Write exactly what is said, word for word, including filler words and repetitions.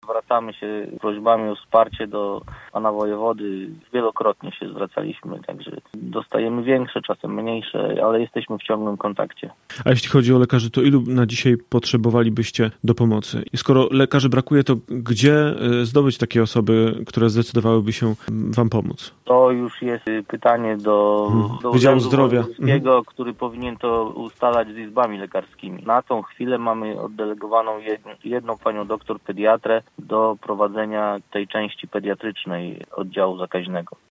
zwracamy się z prośbami o wsparcie do pana wojewody. Wielokrotnie się zwracaliśmy, także dostajemy większe, czasem mniejsze, ale jesteśmy w ciągłym kontakcie. A jeśli chodzi o lekarzy, to ilu na dzisiaj potrzebowalibyście do pomocy? I skoro lekarzy brakuje, to gdzie zdobyć takie osoby, które zdecydowałyby się wam pomóc? To już jest pytanie do, hmm. do Wydziału Zdrowia, hmm. który powinien to ustalać z izbami lekarskimi. Na tą chwilę mamy oddelegowaną jedną panią doktor pediatrę do prowadzenia tej części pediatrycznej oddziału zakaźnego.